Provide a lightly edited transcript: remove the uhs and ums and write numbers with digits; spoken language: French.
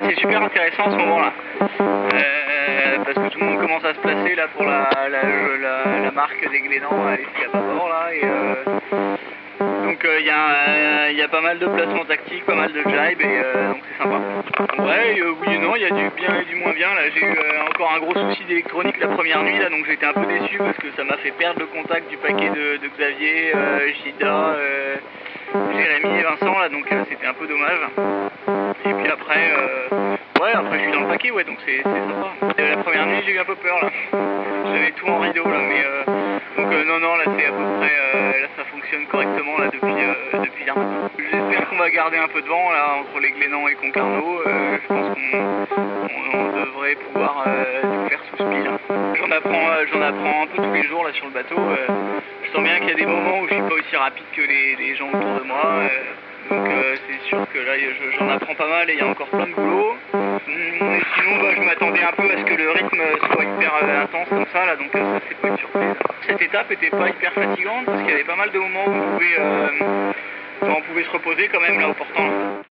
c'est super intéressant en ce moment-là. Parce que tout le monde commence à se placer là pour la marque des Glénans ici à Pavord là. Donc il y a pas mal de placements tactiques, pas mal de jibe et donc c'est sympa. Ouais, oui et non, il y a du bien et du moins bien. Là j'ai eu encore un gros souci d'électronique la première nuit là, donc j'étais un peu déçu parce que ça m'a fait perdre le contact du paquet de Xavier, Gida, Jérémy et Vincent là, donc c'était un peu dommage. Et puis après, après je suis dans le paquet, ouais, donc c'est sympa. La première nuit j'ai eu un peu peur là. J'avais tout en rideau là, mais donc non, là c'est à peu près, là ça fonctionne correctement là depuis hier matin. J'espère qu'on va garder un peu de vent là entre les Glénans et Concarneau. Je pense qu'on devrait pouvoir tout faire sous speed. J'en apprends un peu tous les jours là sur le bateau. Je sens bien qu'il y a des moments où je suis pas aussi rapide que les gens autour de moi. Donc c'est sûr que là j'en apprends pas mal et il y a encore plein de boulot. Et sinon je m'attendais un peu à ce que le rythme soit hyper intense comme ça là, donc ça c'est pas une surprise. Cette étape était pas hyper fatigante parce qu'il y avait pas mal de moments où on pouvait se reposer quand même là au portant.